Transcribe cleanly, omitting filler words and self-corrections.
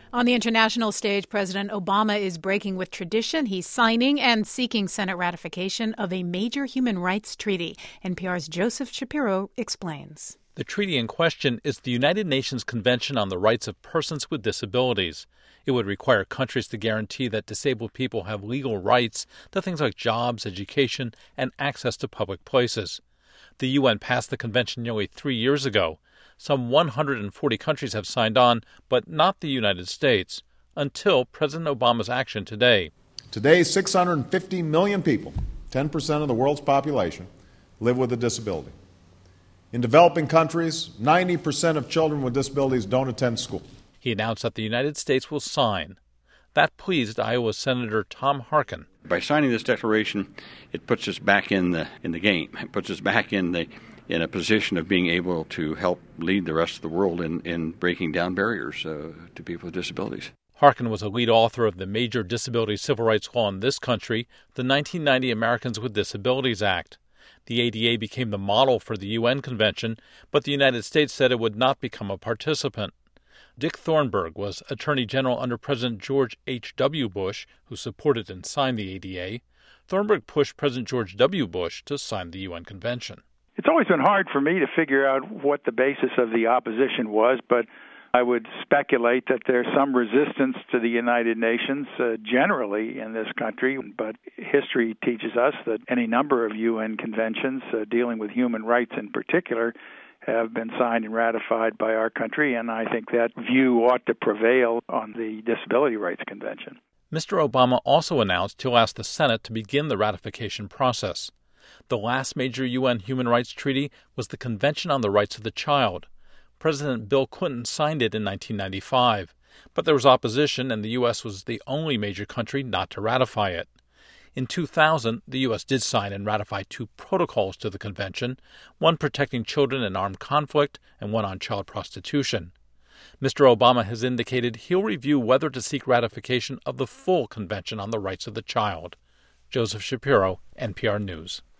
On the international stage, President Obama is breaking with tradition. He's signing and seeking Senate ratification of a major human rights treaty. NPR's Joseph Shapiro explains. The treaty in question is the United Nations Convention on the Rights of Persons with Disabilities. It would require countries to guarantee that disabled people have legal rights to things like jobs, education, and access to public places. The UN passed the convention nearly 3 years ago. Some 140 countries have signed on, but not the United States, until President Obama's action today. Today, 650 million people, 10% of the world's population, live with a disability. In developing countries, 90% of children with disabilities don't attend school. He announced that the United States will sign. That pleased Iowa Senator Tom Harkin. By signing this declaration, it puts us back in the game. It puts us back in a position of being able to help lead the rest of the world in breaking down barriers to people with disabilities. Harkin was a lead author of the major disability civil rights law in this country, the 1990 Americans with Disabilities Act. The ADA became the model for the UN convention, but the United States said it would not become a participant. Dick Thornburgh was Attorney General under President George H.W. Bush, who supported and signed the ADA. Thornburgh pushed President George W. Bush to sign the UN convention. It's always been hard for me to figure out what the basis of the opposition was, but I would speculate that there's some resistance to the United Nations generally in this country, but history teaches us that any number of UN conventions dealing with human rights in particular have been signed and ratified by our country, and I think that view ought to prevail on the Disability Rights Convention. Mr. Obama also announced he'll ask the Senate to begin the ratification process. The last major UN human rights treaty was the Convention on the Rights of the Child. President Bill Clinton signed it in 1995, but there was opposition and the U.S. was the only major country not to ratify it. In 2000, the U.S. did sign and ratify 2 protocols to the convention, one protecting children in armed conflict and one on child prostitution. Mr. Obama has indicated he'll review whether to seek ratification of the full Convention on the Rights of the Child. Joseph Shapiro, NPR News.